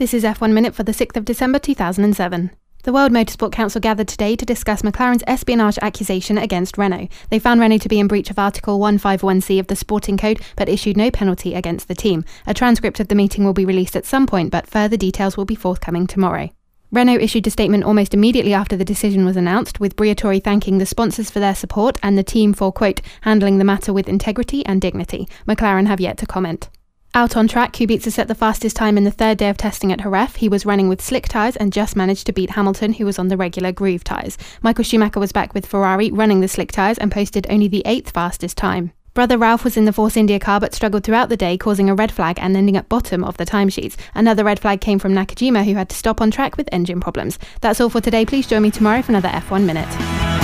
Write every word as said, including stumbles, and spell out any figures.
This is F one Minute for the sixth of December two thousand seven. The World Motorsport Council gathered today to discuss McLaren's espionage accusation against Renault. They found Renault to be in breach of Article one fifty-one C of the Sporting Code, but issued no penalty against the team. A transcript of the meeting will be released at some point, but further details will be forthcoming tomorrow. Renault issued a statement almost immediately after the decision was announced, with Briatore thanking the sponsors for their support and the team for, quote, handling the matter with integrity and dignity. McLaren have yet to comment. Out on track, Kubica set the fastest time in the third day of testing at Jerez. He was running with slick tyres and just managed to beat Hamilton, who was on the regular groove tyres. Michael Schumacher was back with Ferrari, running the slick tyres, and posted only the eighth fastest time. Brother Ralph was in the Force India car but struggled throughout the day, causing a red flag and ending at bottom of the timesheets. Another red flag came from Nakajima, who had to stop on track with engine problems. That's all for today. Please join me tomorrow for another F one Minute.